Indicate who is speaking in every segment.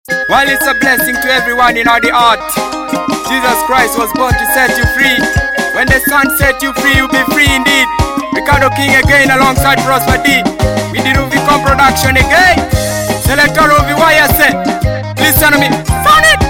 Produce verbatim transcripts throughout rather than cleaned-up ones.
Speaker 1: While it's a blessing to everyone in all the earth, Jesus Christ was born to set you free. When the Son set you free, you'll be free indeed. Ricardo King again alongside Prosper D. We did Rubicon production again. Selector Ruby, why you say? Listen to me. Sound it!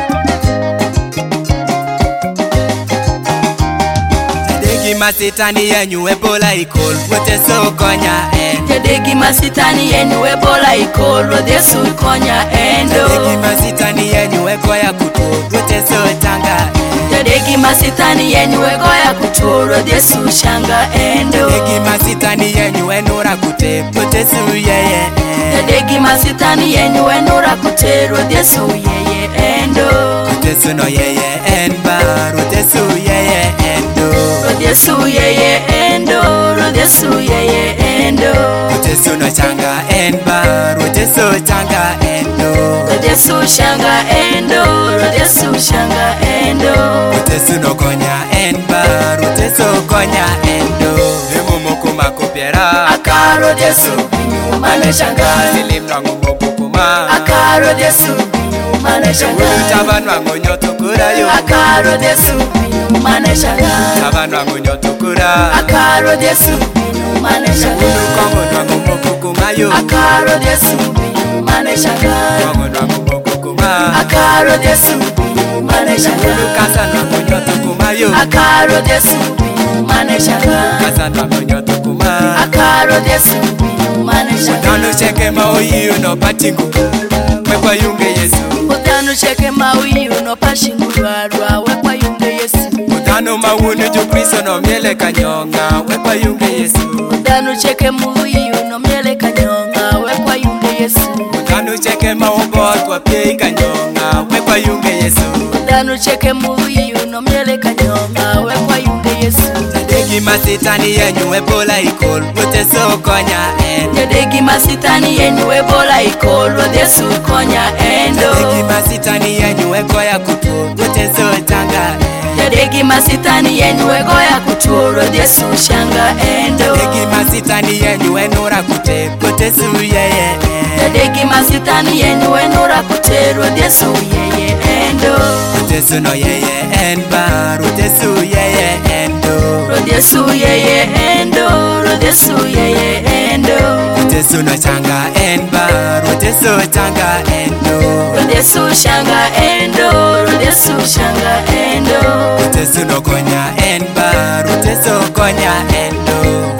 Speaker 2: Tedegi masitani yenyu ebola ikol wote so konya endo.
Speaker 3: Tedegi masitani yenyu ebola ikol wote so konya endo.
Speaker 2: Tedegi masitani yenyu ekoya kutu wote so tanga endo.
Speaker 3: Tedegi masitani yenyu ekoya kutu wote so shanga endo.
Speaker 2: Tedegi masitani yenyu enura kute wote so yeye endo.
Speaker 3: Tedegi masitani yenyu enura kute wote so yeye endo.
Speaker 2: Wote so no yeye enba wote so yeye endo.
Speaker 3: Rodesu yeye endo, rodesu yeye endo.
Speaker 2: Rodesu no changa enba, rodesu changa endo.
Speaker 3: Rodesu shanga endo, rodesu shanga endo.
Speaker 2: Rodesu no konya enba, rodesu konya endo. Emo moko makopiera.
Speaker 3: Aka rodesu binu mane shanga.
Speaker 2: Silim nangu moko kuma.
Speaker 3: Aka rodesu binu mane shanga.
Speaker 2: Ulu chaban wangu nyoto kura yo.
Speaker 3: Aka rodesu binu mane shanga.
Speaker 2: Chaban wangu nyoto kura.
Speaker 3: Aka rodesu binu mane shanga.
Speaker 2: Ulu kongo wangu moko kuma yo.
Speaker 3: Aka rodesu binu mane shanga.
Speaker 2: Kongo wangu moko kuma.
Speaker 3: Aka rodesu binu mane shanga.
Speaker 2: Ulu kasa wangu nyoto kuma yo.
Speaker 3: Aka rodesu binu mane shanga.
Speaker 2: Kasa wangu nyoto kuma.
Speaker 3: Aka rodesu binu mane shanga.
Speaker 2: Utano cheke maui uno patingu wekwa yunge Yesu.
Speaker 3: Utano cheke maui uno pashingu rwa wekwa yunge Yesu.
Speaker 2: Utano mauni ju Kristo no miele kanyonga wekwa yunge Yesu.
Speaker 3: Utano cheke maui uno miele kanyonga wekwa yunge Yesu.
Speaker 2: Utano cheke maombo kwa pie kanyonga wekwa yunge Yesu.
Speaker 3: Utano cheke maui uno miele kanyonga wekwa yunge Yesu.
Speaker 2: Tedegi masitani yenyu ebola ikol wote so konya endo.
Speaker 3: Tedegi masitani yenyu ebola ikol wote so konya endo.
Speaker 2: Tedegi masitani yenyu ekoya kutu wote so tanga endo.
Speaker 3: Tedegi masitani yenyu ekoya kutu wote so shanga endo.
Speaker 2: Tedegi masitani yenyu enura kute wote so yeye endo.
Speaker 3: Tedegi masitani yenyu enura kute wote so yeye endo.
Speaker 2: Wote so no yeye enba wote so yeye endo.
Speaker 3: Rodesu yeye endo, rodesu yeye endo.
Speaker 2: Rodesu no changa enba, rodesu changa endo.
Speaker 3: Rodesu shanga endo, rodesu shanga endo.
Speaker 2: Rodesu no konya enba, rodesu konya endo.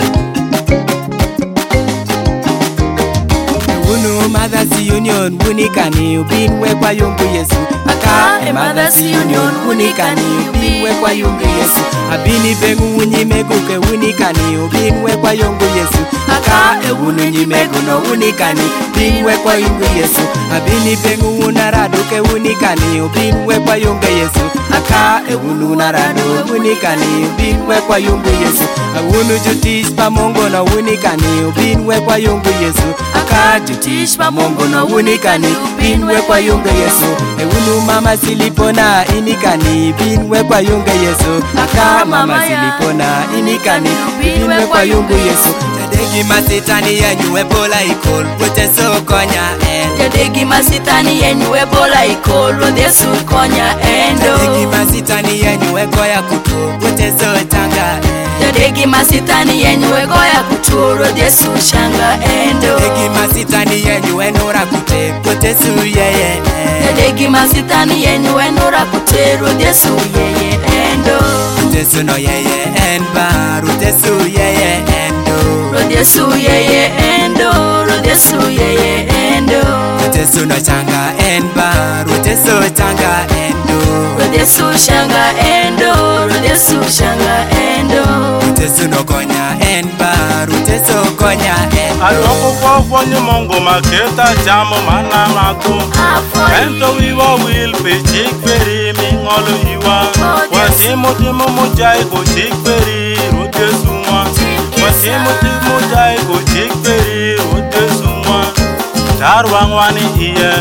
Speaker 2: Unu Mothers Union unikani ubin wekwa yungu Yesu. Aka e Mothers Union unikani ubin wekwa yungu Yesu. Abini bengu unyimekuke unikani ubin wekwa yungu Yesu. Aka e unu nyimegu no unikani ubin wekwa yungu Yesu. Abini bengu unaraduke unikani ubin wekwa yungu Yesu. Aka e unu unaradu unikani ubin wekwa yungu Yesu. Unu jutish pa Mungu no unikani ubin wekwa yungu Yesu. Aka jutish pa Mungu no unikani ubin wekwa yungu Yesu. E unu mama silipona inikani ubin wekwa yungu Yesu. Aka mama silipona inikani ubin wekwa yungu Yesu. Tedegi masitani yenyu ebola ikol wote so konya endo.
Speaker 3: Tedegi masitani yenyu ebola ikol wote so konya endo.
Speaker 2: Tedegi masitani yenyu ekoya kutu wote so tanga endo.
Speaker 3: Tedegi masitani yenyu ekoya kutu wote so shanga endo.
Speaker 2: Tedegi masitani yenyu enura kute wote so yeye endo.
Speaker 3: Tedegi masitani yenyu enura kute wote so yeye endo.
Speaker 2: Wote so no yeye enba, wote so yeye endo.
Speaker 3: Rodesu yeye endo, rodesu yeye endo.
Speaker 2: Rodesu no changa enba, rodesu changa endo.
Speaker 3: Rodesu shanga endo, rodesu shanga endo.
Speaker 2: Rodesu no konya enba, rodesu konya endo.
Speaker 4: Aloko fofo ni Mungu maketa jamo mana matu. Ento wiwa wil pe chikperi mingolo iwa. Wasimu timu mujai ko chikperi rodesu mwa. Wasimu timu mujai ko chikperi rodesu mwa. Tarwang wani iye,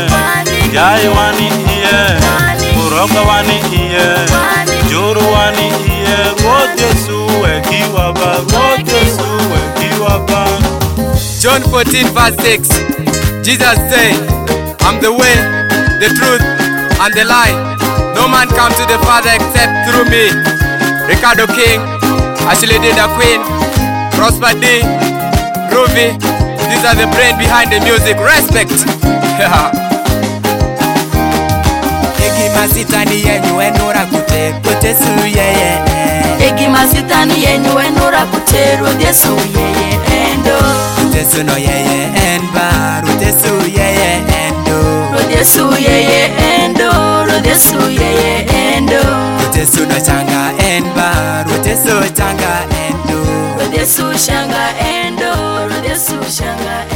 Speaker 4: jai wani iye, Kuroka wani iye, Juru wani iye, rodesu ekiwaba, rodesu ekiwaba.
Speaker 1: John fourteen verse six. Jesus said, I'm the way, the truth, and the light. No man comes to the Father except through me. Ricardo King, Ashley the Queen, Prosper D, Groovy. These are the brain behind the music. Respect.
Speaker 2: Egima sitani yenyu enura kute kute suyeye.
Speaker 3: Egima sitani yenyu enura kute rode suyeye endo.
Speaker 2: Rode suno yeye enba rode suyeye endo.
Speaker 3: Rode suyeye endo. Rode suyeye endo.
Speaker 2: Rode suno changa enba rode su changa endo.
Speaker 3: Rode su changa endo. Rode su changa endo.